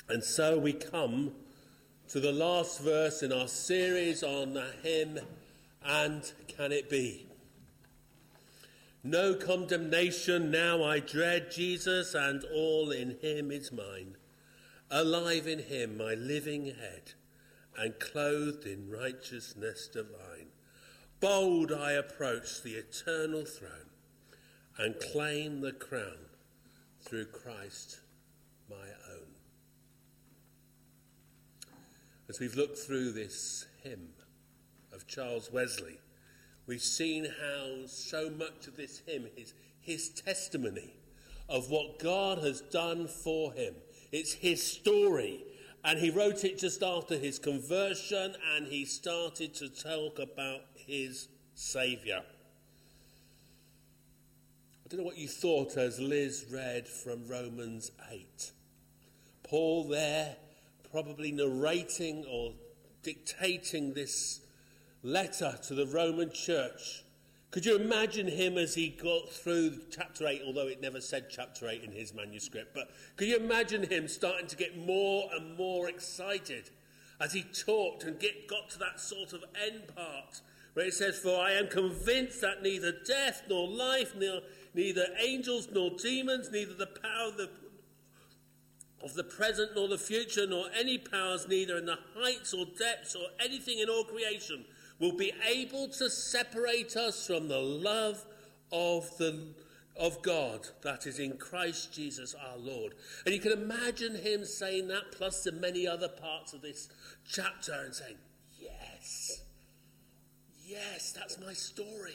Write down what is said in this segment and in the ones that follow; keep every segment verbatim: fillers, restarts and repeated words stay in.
And so we come to the last verse in our series on the hymn, And Can It Be? No condemnation now I dread, Jesus, and all in him is mine. Alive in him, my living head, and clothed in righteousness divine. Bold I approach the eternal throne, and claim the crown through Christ my own. As we've looked through this hymn of Charles Wesley, we've seen how so much of this hymn is his testimony of what God has done for him. It's his story, and he wrote it just after his conversion, and he started to talk about his Saviour. I don't know what you thought as Liz read from Romans eight. Paul there probably narrating or dictating this letter to the Roman church. Could you imagine him as he got through chapter eight, although it never said chapter eight in his manuscript, but could you imagine him starting to get more and more excited as he talked and get, got to that sort of end part where it says, "For I am convinced that neither death nor life, nor, neither angels nor demons, neither the power of the of the present nor the future, nor any powers, neither in the heights or depths or anything in all creation, will be able to separate us from the love of the of God that is in Christ Jesus our Lord." And you can imagine him saying that, plus the many other parts of this chapter, and saying, yes, yes, that's my story.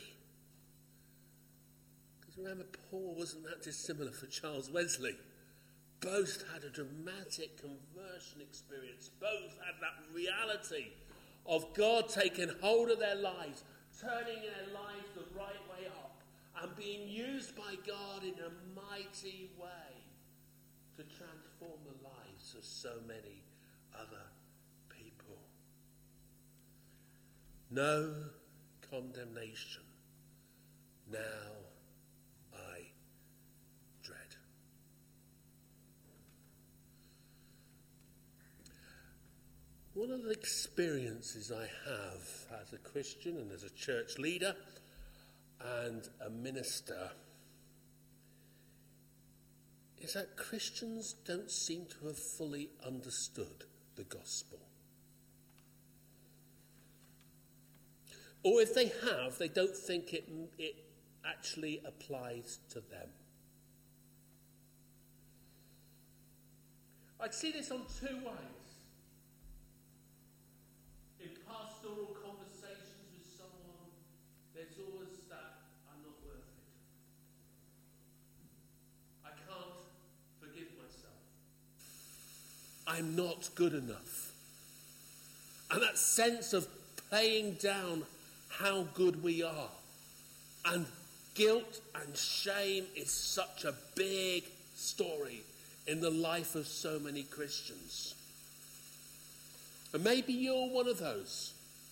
Because remember, Paul wasn't that dissimilar for Charles Wesley. Both had a dramatic conversion experience. Both had that reality of God taking hold of their lives, turning their lives the right way up, and being used by God in a mighty way to transform the lives of so many other people. No condemnation. Now I dread. One of the experiences I have as a Christian and as a church leader and a minister is that Christians don't seem to have fully understood the gospel. Or if they have, they don't think it, it actually applies to them. I'd see this on two ways. In pastoral conversations with someone, there's always that, "I'm not worth it. I can't forgive myself. I'm not good enough." And that sense of playing down how good we are. And guilt and shame is such a big story in the life of so many Christians. And maybe you're one of those.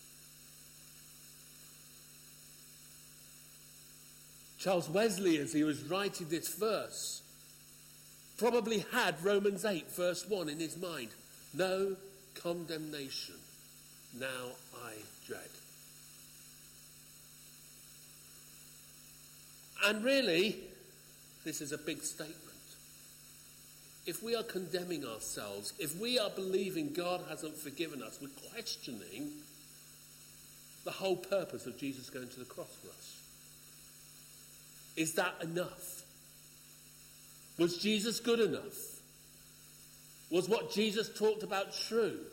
Charles Wesley, as he was writing this verse, probably had Romans eight, verse one in his mind. No condemnation, now I dread. And really, this is a big statement. If we are condemning ourselves, if we are believing God hasn't forgiven us, we're questioning the whole purpose of Jesus going to the cross for us. Is that enough? Was Jesus good enough? Was what Jesus talked about true?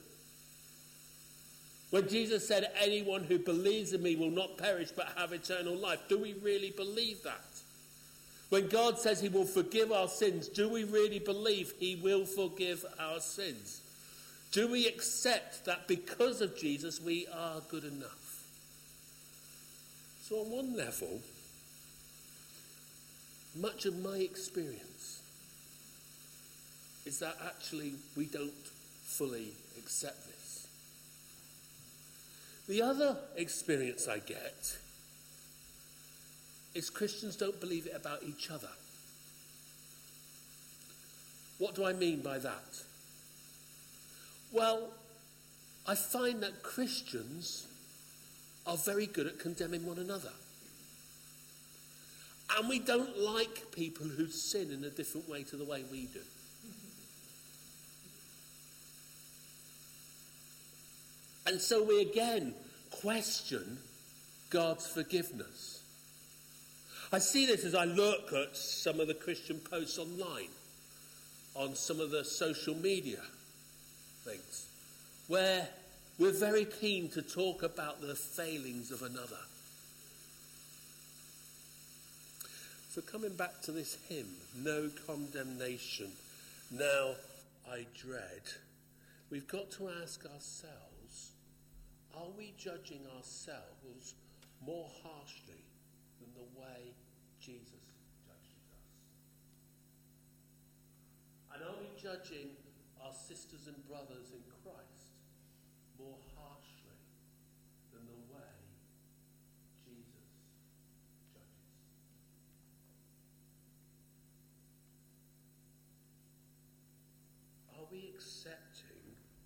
When Jesus said, "Anyone who believes in me will not perish but have eternal life," do we really believe that? When God says he will forgive our sins, do we really believe he will forgive our sins? Do we accept that because of Jesus we are good enough? So on one level, much of my experience is that actually we don't fully accept this. The other experience I get is Christians don't believe it about each other. What do I mean by that? Well, I find that Christians are very good at condemning one another. And we don't like people who sin in a different way to the way we do. And so we again question God's forgiveness. I see this as I look at some of the Christian posts online, on some of the social media things, where we're very keen to talk about the failings of another. So coming back to this hymn, no condemnation, now I dread, we've got to ask ourselves, are we judging ourselves more harshly than the way Jesus judges us? And are we judging our sisters and brothers in Christ more harshly than the way Jesus judges? Are we accepting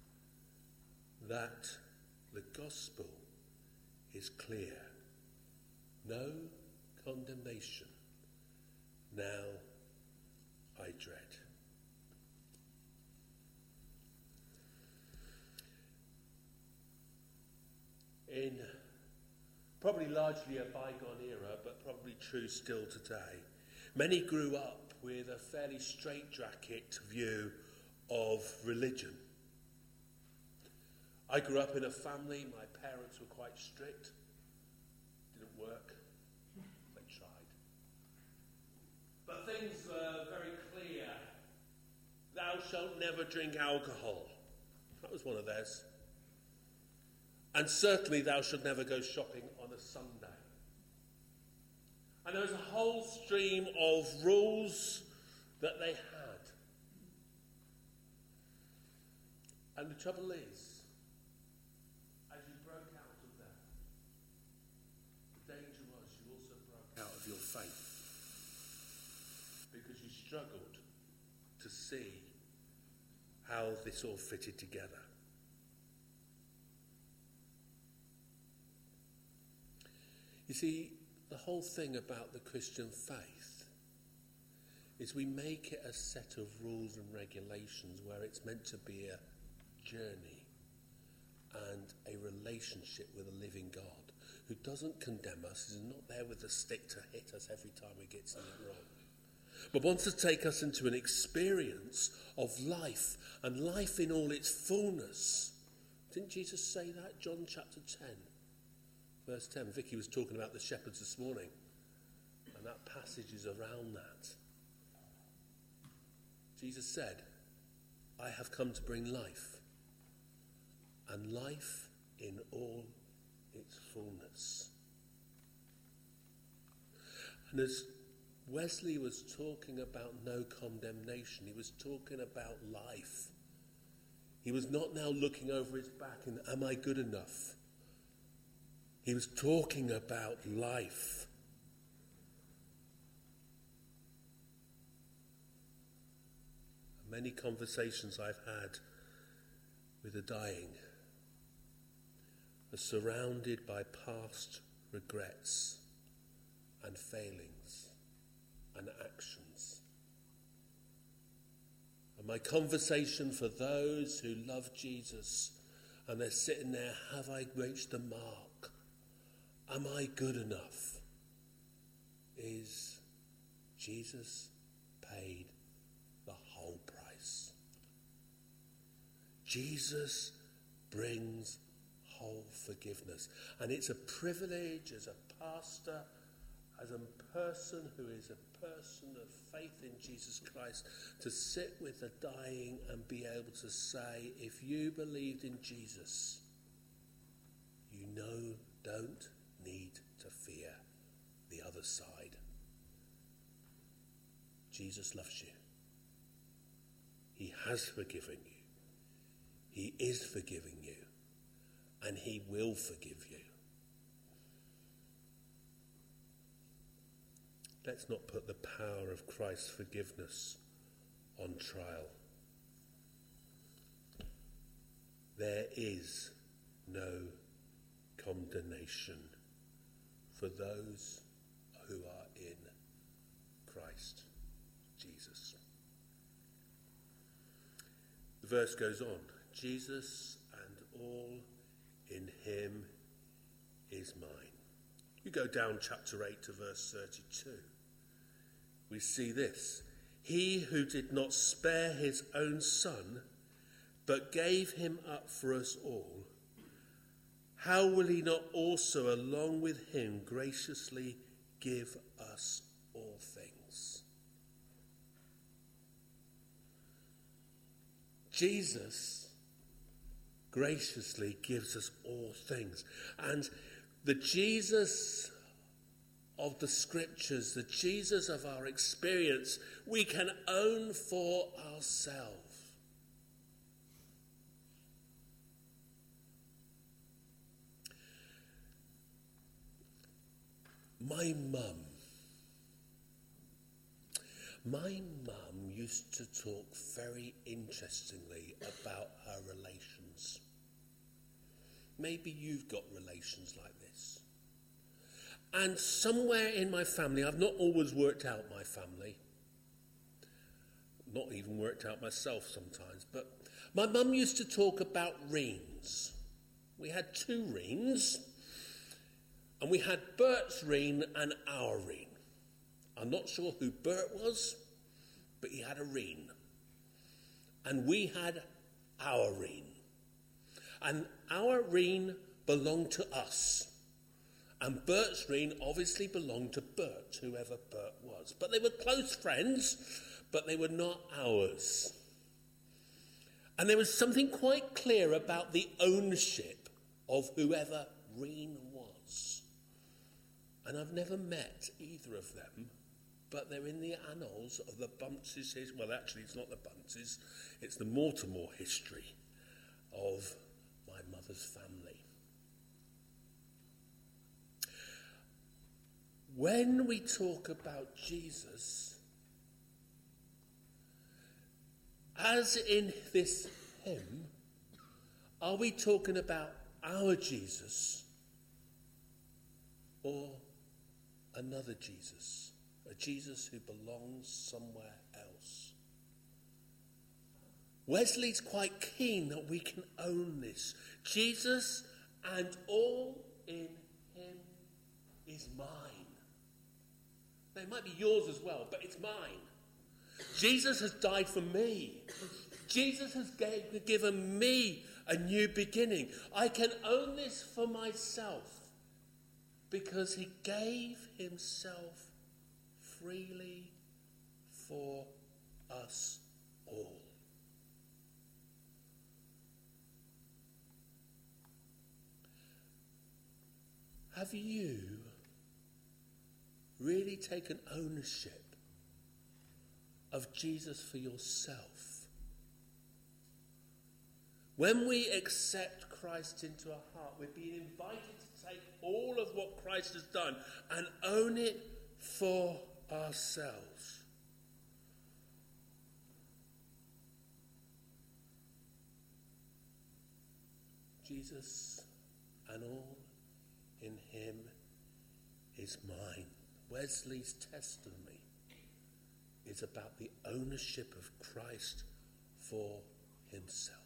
that the gospel is clear? No condemnation. Now I dread. In probably largely a bygone era, but probably true still today, many grew up with a fairly straitjacket view of religion. I grew up in a family, my parents were quite strict. Didn't work. They tried. But things were very clear. Thou shalt never drink alcohol. That was one of theirs. And certainly thou shalt never go shopping on a Sunday. And there was a whole stream of rules that they had. And the trouble is, as you broke out of that, the danger was you also broke out of your faith. Because you struggled to see how this all fitted together. You see, the whole thing about the Christian faith is we make it a set of rules and regulations where it's meant to be a journey and a relationship with a living God who doesn't condemn us, is not there with a stick to hit us every time we get something wrong, but wants to take us into an experience of life, and life in all its fullness. Didn't Jesus say that? John chapter ten. Verse ten, Vicky was talking about the shepherds this morning, and that passage is around that. Jesus said, I have come to bring life, and life in all its fullness. And as Wesley was talking about no condemnation, he was talking about life. He was not now looking over his back and, am I good enough? He was talking about life. Many conversations I've had with the dying are surrounded by past regrets and failings and actions. And my conversation for those who love Jesus and they're sitting there, have I reached the mark? Am I good enough? Is Jesus paid the whole price. Jesus brings whole forgiveness. And it's a privilege as a pastor, as a person who is a person of faith in Jesus Christ, to sit with the dying and be able to say, if you believed in Jesus, you know, don't need to fear the other side. Jesus loves you. He has forgiven you. He is forgiving you. And he will forgive you. Let's not put the power of Christ's forgiveness on trial. there is no condemnation for those who are in Christ Jesus. The verse goes on. Jesus and all in him is mine. You go down chapter eight to verse thirty-two. We see this. He who did not spare his own son, but gave him up for us all, how will he not also along with him graciously give us all things? Jesus graciously gives us all things. And the Jesus of the scriptures, the Jesus of our experience, we can own for ourselves. My mum, my mum used to talk very interestingly about her relations. Maybe you've got relations like this. And somewhere in my family, I've not always worked out my family. Not even worked out myself sometimes. But my mum used to talk about reins. We had two reins. And we had Bert's rein and our rein. I'm not sure who Bert was, but he had a rein. And we had our rein. And our rein belonged to us. And Bert's rein obviously belonged to Bert, whoever Bert was. But they were close friends, but they were not ours. And there was something quite clear about the ownership of whoever rein was. And I've never met either of them, but they're in the annals of the Bunces. Well, actually, it's not the Bunces, it's the Mortimer history of my mother's family. When we talk about Jesus, as in this hymn, are we talking about our Jesus or another Jesus, a Jesus who belongs somewhere else? Wesley's quite keen that we can own this. Jesus and all in him is mine. Now, it might be yours as well, but it's mine. Jesus has died for me. Jesus has gave, given me a new beginning. I can own this for myself because he gave himself freely for us all. Have you really taken ownership of Jesus for yourself? When we accept Christ into our heart, we're being invited to take all of what Christ has done and own it for ourselves. Jesus and all in him is mine. Wesley's testimony is about the ownership of Christ for himself.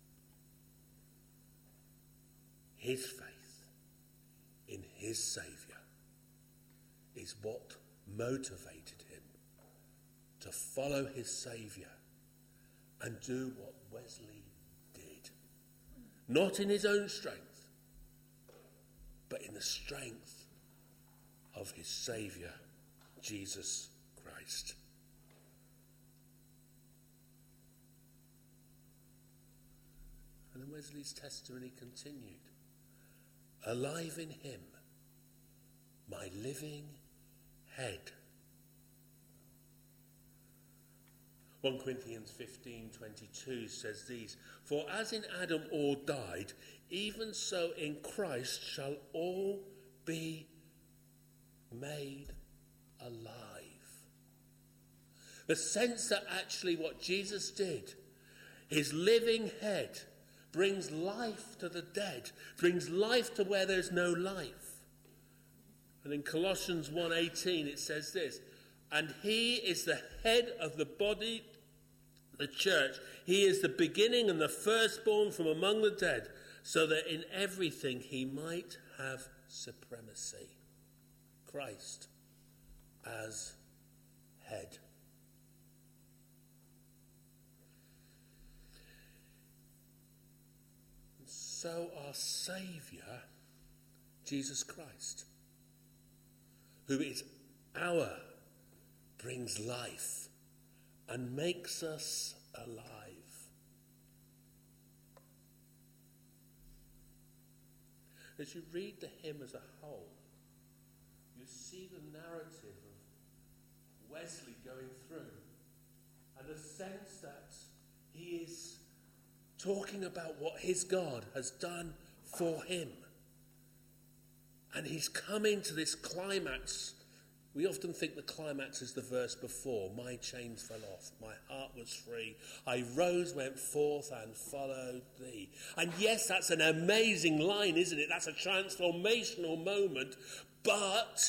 His faith in his Saviour is what motivated him to follow his Saviour and do what Wesley did. Not in his own strength, but in the strength of his Saviour, Jesus Christ. And then Wesley's testimony continued. Alive in him, my living head. First Corinthians fifteen twenty-two says these, for as in Adam all died, even so in Christ shall all be made alive. The sense that actually what Jesus did, his living head, brings life to the dead, brings life to where there's no life. And in Colossians one eighteen it says this, and he is the head of the body, the church. He is the beginning and the firstborn from among the dead, so that in everything he might have supremacy. Christ as head. So our Saviour, Jesus Christ, who is our, brings life and makes us alive. As you read the hymn as a whole, you see the narrative of Wesley going through and a sense that he is talking about what his God has done for him. And he's coming to this climax. We often think the climax is the verse before. My chains fell off, my heart was free. I rose, went forth and followed thee. And yes, that's an amazing line, isn't it? That's a transformational moment. But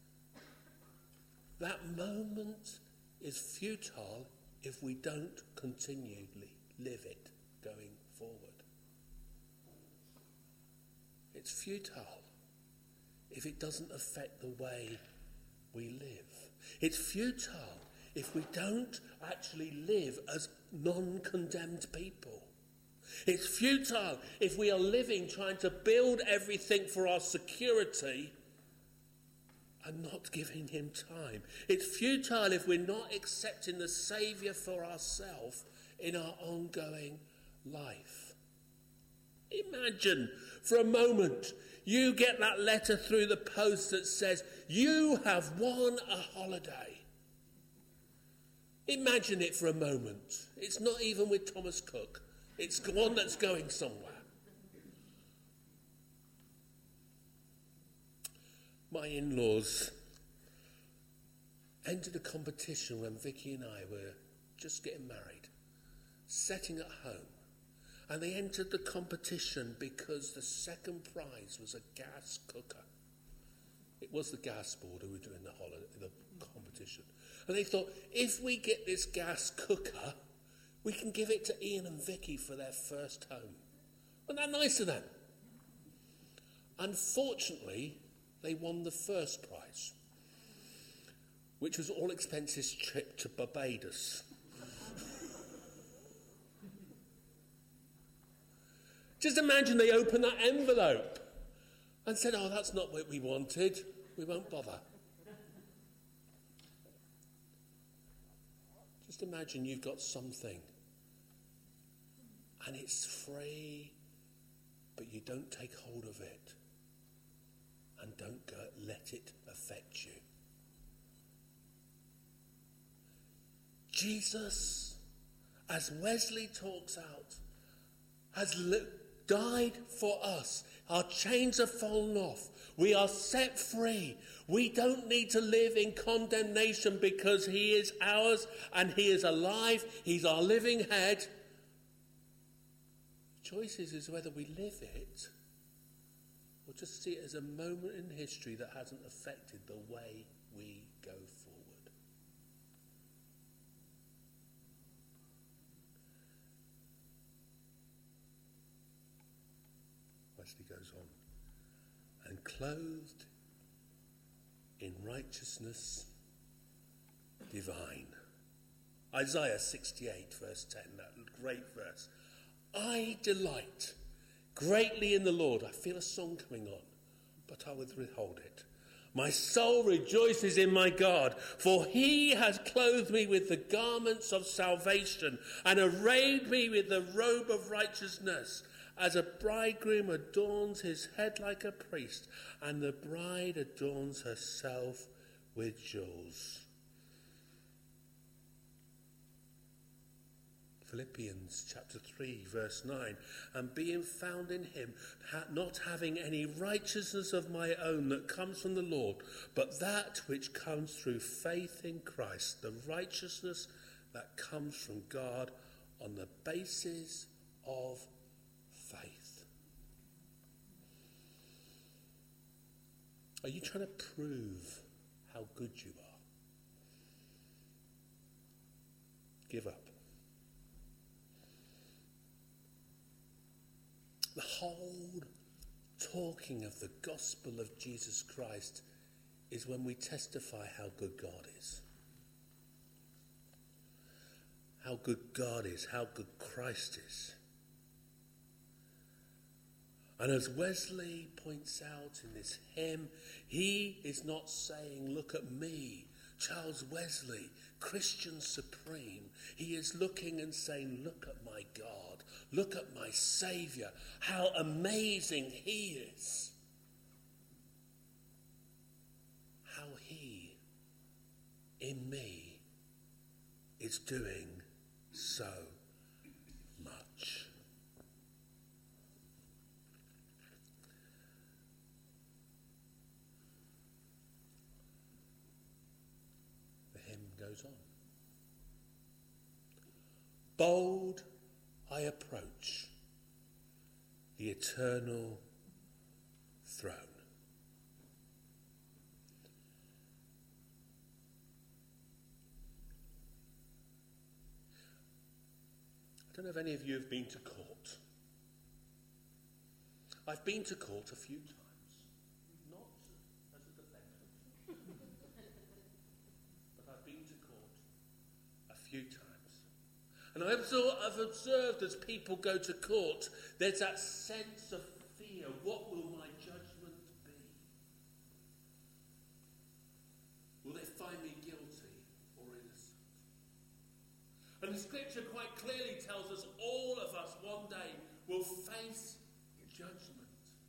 that moment is futile if we don't continually live it going forward. It's futile if it doesn't affect the way we live. It's futile if we don't actually live as non-condemned people. It's futile if we are living trying to build everything for our security and not giving him time. It's futile if we're not accepting the Saviour for ourselves in our ongoing life. Imagine for a moment you get that letter through the post that says you have won a holiday. Imagine it for a moment. It's not even with Thomas Cook. It's one that's going somewhere. My in-laws entered a competition when Vicky and I were just getting married, setting at home. And they entered the competition because the second prize was a gas cooker. It was the gas board who were doing the, holiday, the competition. And they thought, if we get this gas cooker, we can give it to Ian and Vicky for their first home. Wasn't that nice of them? Unfortunately, they won the first prize, which was all expenses trip to Barbados. Just imagine they opened that envelope and said, oh, that's not what we wanted. We won't bother. Just imagine you've got something and it's free, but you don't take hold of it and don't go, let it affect you. Jesus, as Wesley talks out, has li- died for us. Our chains have fallen off. We are set free. We don't need to live in condemnation because he is ours and he is alive. He's our living head. The choice is, is whether we live it or just see it as a moment in history that hasn't affected the way we go forward. Wesley goes on, and clothed in righteousness divine. Isaiah sixty-eight verse ten, that great verse. I delight greatly in the Lord. I feel a song coming on, but I will withhold it. My soul rejoices in my God, for he has clothed me with the garments of salvation and arrayed me with the robe of righteousness. As a bridegroom adorns his head like a priest, and the bride adorns herself with jewels. Philippians chapter three verse nine, and being found in him, not having any righteousness of my own that comes from the Lord, but that which comes through faith in Christ, the righteousness that comes from God on the basis of Are you trying to prove how good you are? Give up. The whole talking of the gospel of Jesus Christ is when we testify how good God is. How good God is, how good Christ is. And as Wesley points out in this hymn, he is not saying, look at me, Charles Wesley, Christian supreme. He is looking and saying, look at my God, look at my Saviour, how amazing he is. How he, in me, is doing so much. The hymn goes on. Bold I approach the eternal throne. I don't know if any of you have been to court. I've been to court a few times. Not as a defendant. But I've been to court a few times. And I've observed as people go to court, there's that sense of fear. What will my judgment be? Will they find me guilty or innocent? And the scripture quite clearly tells us all of us one day will face judgment.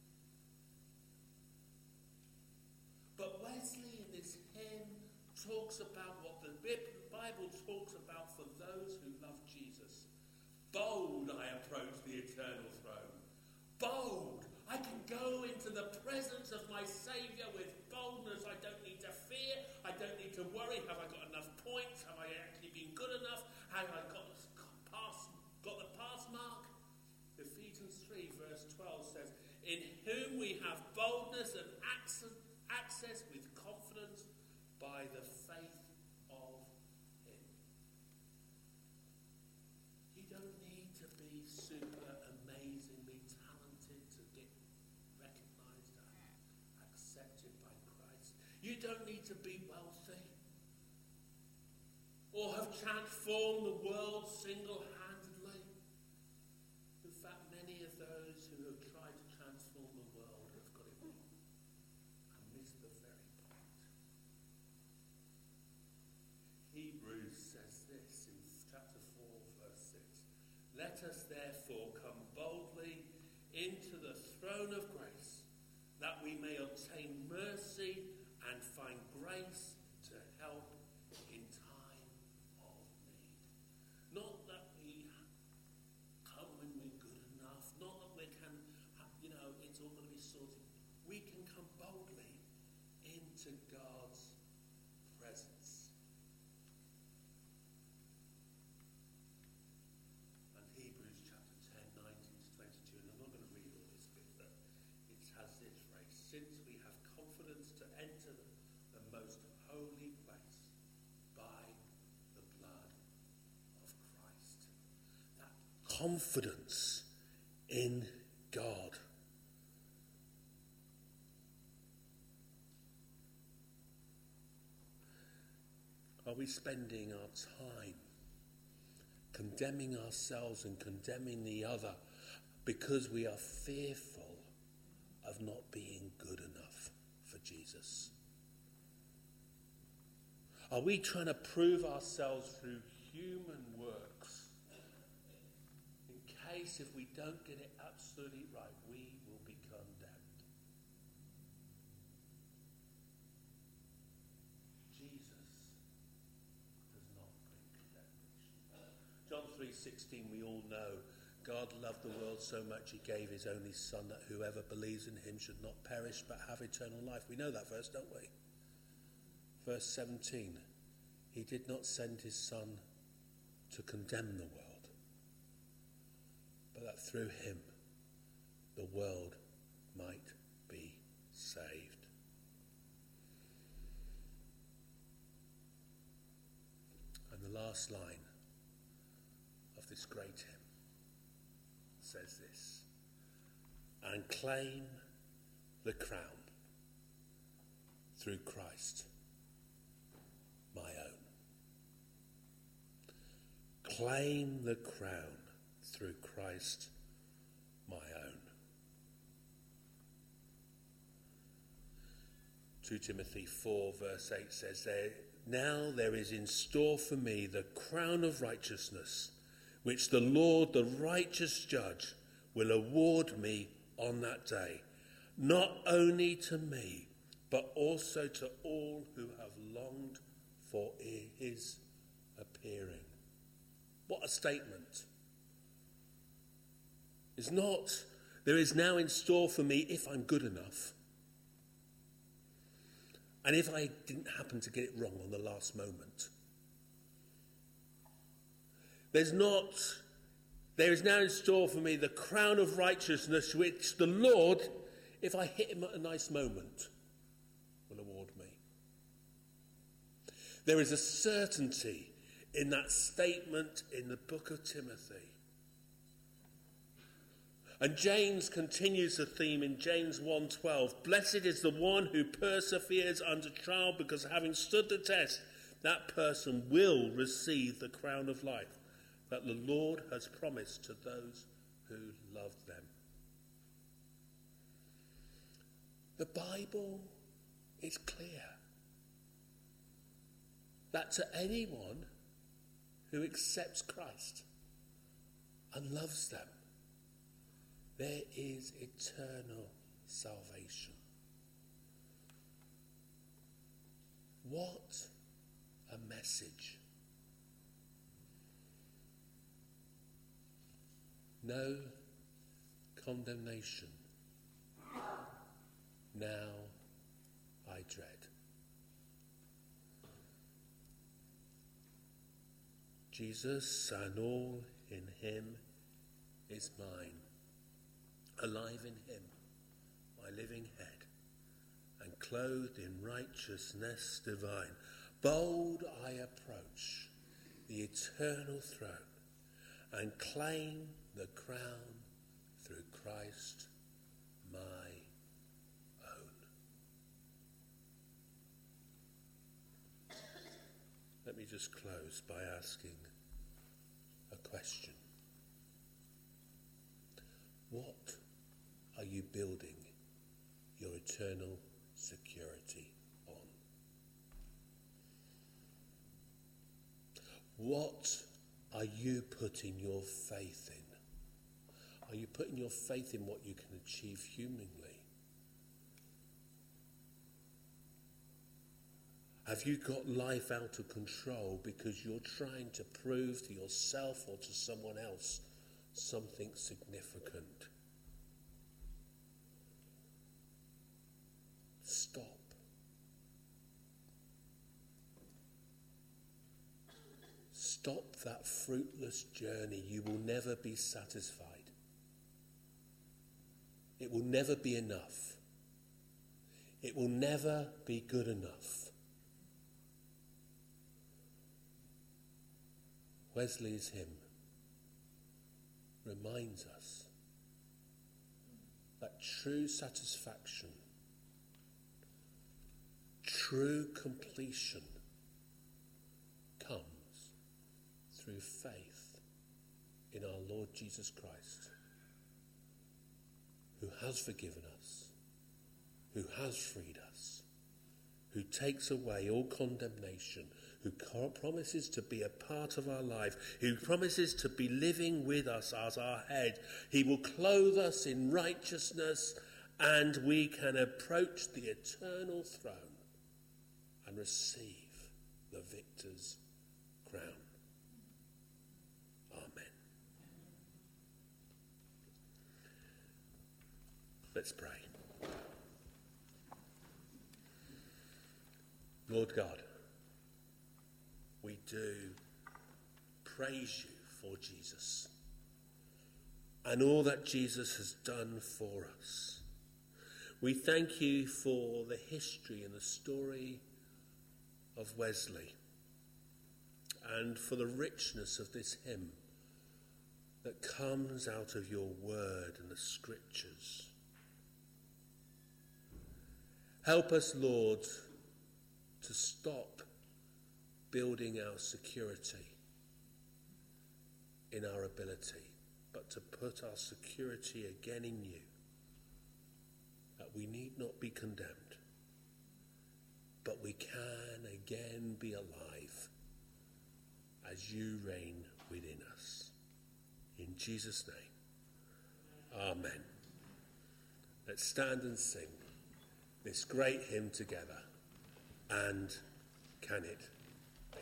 But Wesley in this hymn talks about what the Bible talks about for those who love Jesus. Bold I approach the eternal throne. Bold. I can go into the presence of my Saviour with boldness. I don't need to fear. I don't need to worry. Have I got enough points? Have I actually been good enough? Have I got, pass, got the pass mark? Ephesians three verse twelve says, in whom we have boldness and access, access with confidence by the faith of him. You don't need to be super amazingly talented to get recognised and accepted by Christ. You don't need to be wealthy or have transformed the world single-handedly. In fact, many of those who have tried to transform the world have got it wrong and missed the very point. Hebrews says this in chapter four, verse six. Let us therefore come boldly into the throne of grace, that we may obtain mercy and find grace to help in time of need. Not that we come when we're good enough, not that we can, you know, it's all going to be sorted. We can come boldly into God's presence. And Hebrews chapter ten, nineteen to twenty-two, and I'm not going to read all this bit, but it has this phrase, since we have confidence to enter the, the most holy place by the blood of Christ. That confidence in God. Are we spending our time condemning ourselves and condemning the other because we are fearful of not being good enough for Jesus? Are we trying to prove ourselves through human works in case if we don't get it absolutely right, we will be condemned? Jesus does not bring condemnation. John three sixteen, we all know, God loved the world so much he gave his only son that whoever believes in him should not perish but have eternal life. We know that verse, don't we? Verse seventeen, he did not send his son to condemn the world, but that through him the world might be saved. last line of this great hymn says this: and claim the crown through Christ, my own. Claim the crown through Christ, my own. Second Timothy four verse eight says there, now there is in store for me the crown of righteousness, which the Lord, the righteous judge, will award me on that day, not only to me, but also to all who have longed for his appearing. What a statement. It's not, there is now in store for me if I'm good enough. And if I didn't happen to get it wrong on the last moment. There's not, there is now in store for me the crown of righteousness which the Lord, if I hit him at a nice moment, will award me. There is a certainty in that statement in the book of Timothy. And James continues the theme in James one twelve. Blessed is the one who perseveres under trial, because having stood the test, that person will receive the crown of life that the Lord has promised to those who love them. The Bible is clear that to anyone who accepts Christ and loves them, there is eternal salvation. What a message. No condemnation. Now I dread. Jesus and all in him is mine. Alive in him, my living head, and clothed in righteousness divine. Bold I approach the eternal throne, and claim the crown through Christ my own. Let me just close by asking a question. What are you building your eternal security on? What are you putting your faith in? Are you putting your faith in what you can achieve humanly? Have you got life out of control because you're trying to prove to yourself or to someone else something significant? Stop. Stop that fruitless journey. You will never be satisfied. It will never be enough. It will never be good enough. Wesley's hymn reminds us that true satisfaction, true completion comes through faith in our Lord Jesus Christ, who has forgiven us, who has freed us, who takes away all condemnation, who promises to be a part of our life, who promises to be living with us as our head. He will clothe us in righteousness, and we can approach the eternal throne and receive the victor's crown. Amen. Let's pray. Lord God, we do praise you for Jesus and all that Jesus has done for us. We thank you for the history and the story of Wesley and for the richness of this hymn that comes out of your word and the scriptures. Help us, Lord, to stop building our security in our ability, but to put our security again in you, that we need not be condemned, but we can again be alive as you reign within us. In Jesus' name, amen. Let's stand and sing this great hymn together. And can it be?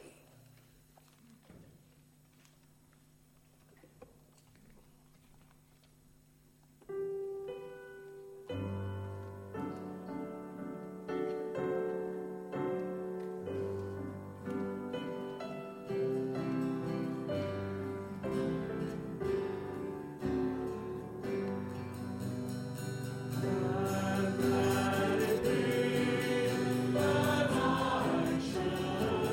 And let it be that I should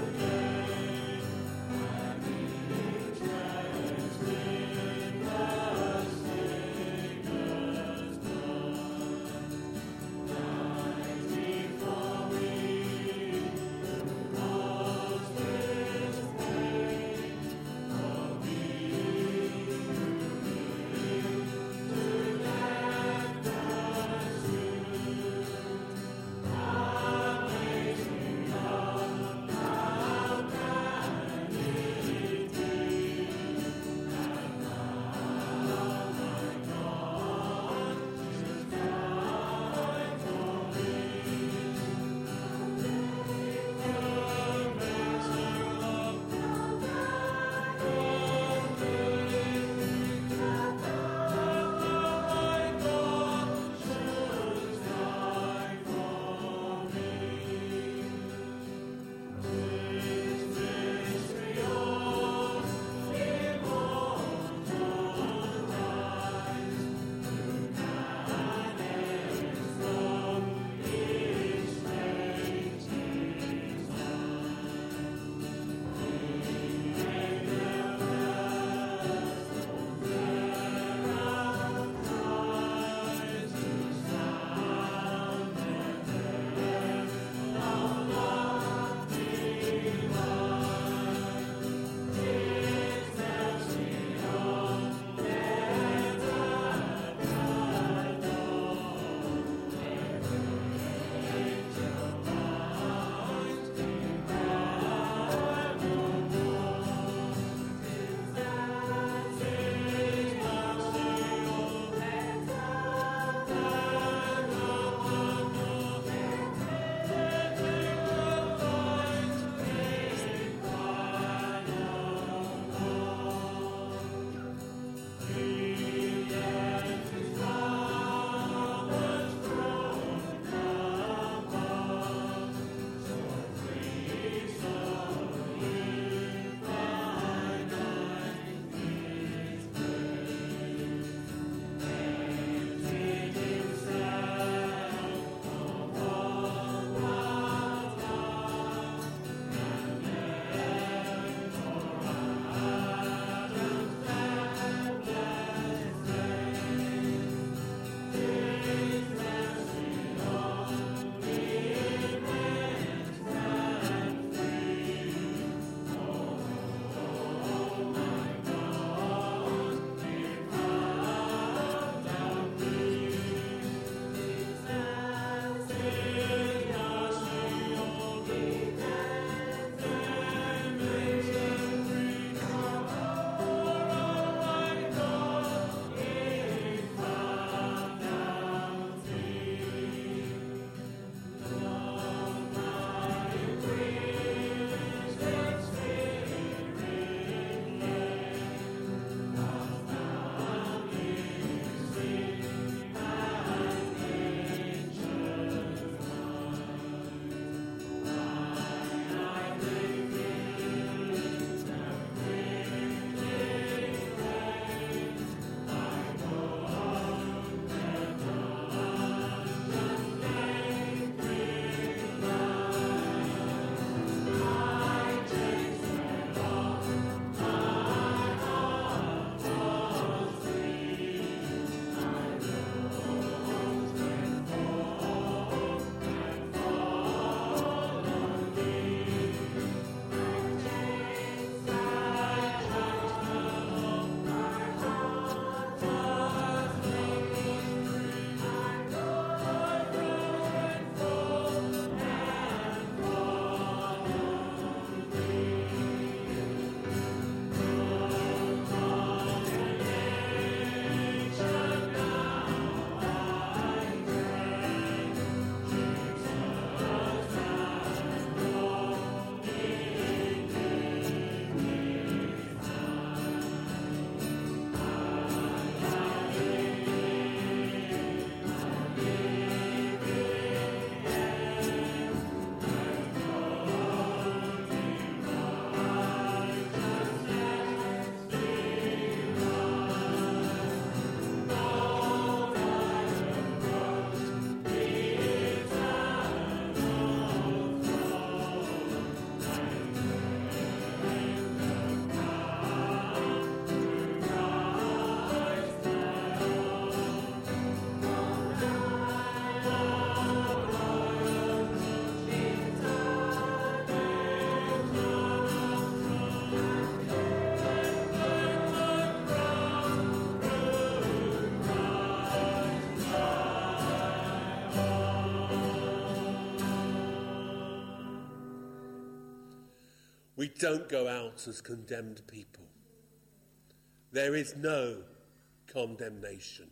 We don't go out as condemned people. There is no condemnation.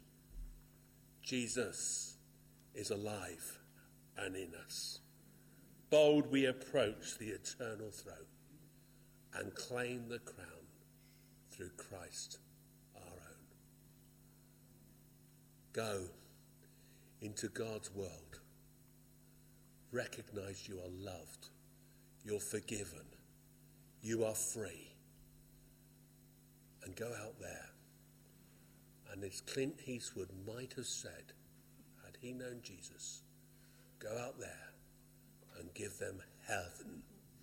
Jesus is alive and in us. Bold we approach the eternal throne and claim the crown through Christ our own. Go into God's world. Recognize you are loved. You're forgiven. You are free. And go out there. And as Clint Eastwood might have said, had he known Jesus, go out there and give them heaven.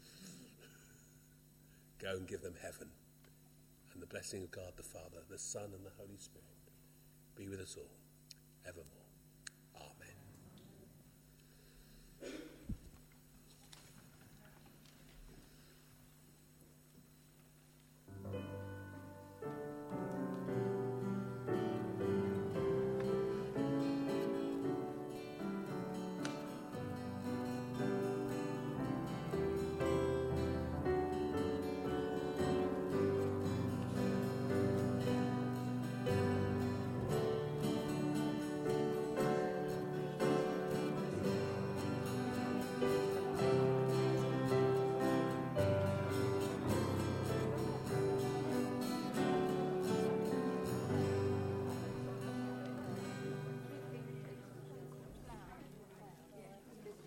Go and give them heaven. And the blessing of God the Father, the Son, and the Holy Spirit be with us all evermore.